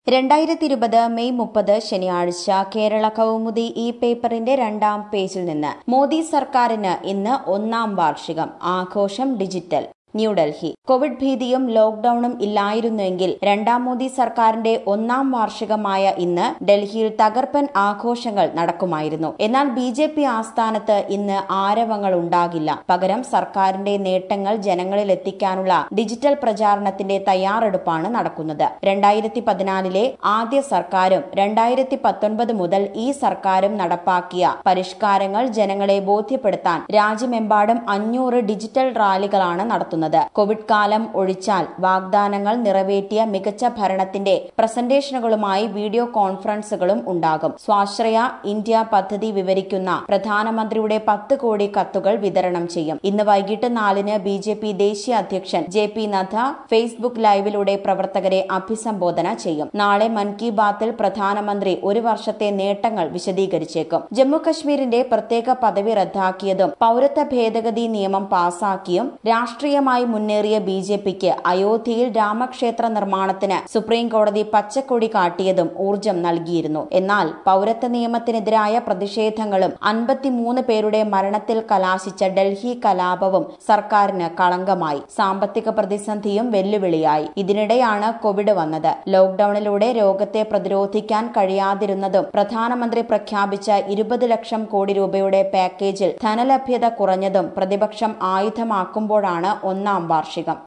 2020 May 30 ശനിയാഴ്ച കേരള കൗമുദി ഈ പേപ്പറിന്റെ 2-ാം പേജിൽ നിന്ന് മോദി സർക്കാരിന് ഇന്ന് 1-ാം വാർഷികം ആഘോഷം ഡിജിറ്റൽ ന്യൂഡൽഹി കോവിഡ് ഭീതിയും ലോക്ഡൌണും ഇല്ലായിരുന്നുവെങ്കിൽ 2-ാം മോദി സർക്കാരിന്റെ 1-ാം വാർഷികമായ ഇന്ന് ഡൽഹിയിൽ തകർപ്പൻ ആഘോഷങ്ങൾ നടക്കുമായിരുന്നു. എന്നാൽ ബിജെപി ആസ്ഥാനത്ത് ഇന്ന് ആരവങ്ങൾ ഉണ്ടാകില്ല. പകരം സർക്കാരിന്റെ നേട്ടങ്ങൾ ജനങ്ങളിൽ എത്തിക്കാനുള്ള ഡിജിറ്റൽ പ്രചാരണത്തിന്റെ തയ്യാറെടുപ്പാണ് നടക്കുന്നത്. 2014-ലെ ആദ്യ സർക്കാരും 2019 മുതൽ ഈ സർക്കാരും നടപ്പാക്കിയ പരിഷ്കാരങ്ങൾ ജനങ്ങളെ ബോധ്യപ്പെടുത്താൻ രാജ്യമെമ്പാടും 500 ഡിജിറ്റൽ റാലികളാണ് നടത്തുന്നത്. കോവിഡ് കാലം ഒഴിച്ചാൽ വാഗ്ദാനങ്ങൾ നിറവേറ്റിയ മികച്ച ഭരണത്തിന്റെ പ്രസന്റേഷനുകളുമായി വീഡിയോ കോൺഫറൻസുകളും ഉണ്ടാകും. സ്വാശ്രയ ഇന്ത്യ പദ്ധതി വിവരിക്കുന്ന പ്രധാനമന്ത്രിയുടെ 10 കോടി കത്തുകൾ വിതരണം ചെയ്യും. ഇന്ന് വൈകിട്ട് 4-ന് ബിജെപി ദേശീയ അധ്യക്ഷൻ ജെ.പി. നദ്ദ ഫേസ്ബുക്ക് ലൈവിലൂടെ പ്രവർത്തകരെ അഭിസംബോധന ചെയ്യും. നാളെ മൻ കി ബാത്തിൽ പ്രധാനമന്ത്രി ഒരു വർഷത്തെ നേട്ടങ്ങൾ വിശദീകരിച്ചേക്കും. ജമ്മുകശ്മീരിന്റെ പ്രത്യേക പദവി റദ്ദാക്കിയതും പൌരത്വ ഭേദഗതി നിയമം പാസാക്കിയും രാഷ്ട്രീയമായി മുന്നേറിയ ബിജെപിക്ക് അയോധ്യയിൽ രാമക്ഷേത്ര നിർമ്മാണത്തിന് സുപ്രീംകോടതി പച്ചക്കൊടി കാട്ടിയതും ഊർജം നൽകിയിരുന്നു. എന്നാൽ പൌരത്വ നിയമത്തിനെതിരായ പ്രതിഷേധങ്ങളും 53 പേരുടെ മരണത്തിൽ കലാശിച്ച ഡൽഹി കലാപവും സർക്കാരിന് കളങ്കമായി. സാമ്പത്തിക പ്രതിസന്ധിയും വെല്ലുവിളിയായി. ഇതിനിടെയാണ് കോവിഡ് വന്നത്. ലോക്ഡൌണിലൂടെ രോഗത്തെ പ്രതിരോധിക്കാൻ കഴിയാതിരുന്നതും പ്രധാനമന്ത്രി പ്രഖ്യാപിച്ച 20 ലക്ഷം കോടി രൂപയുടെ പാക്കേജിൽ ധനലഭ്യത കുറഞ്ഞതും പ്രതിപക്ഷം ആയുധമാക്കുമ്പോഴാണ് 1-ാം വാർഷികം.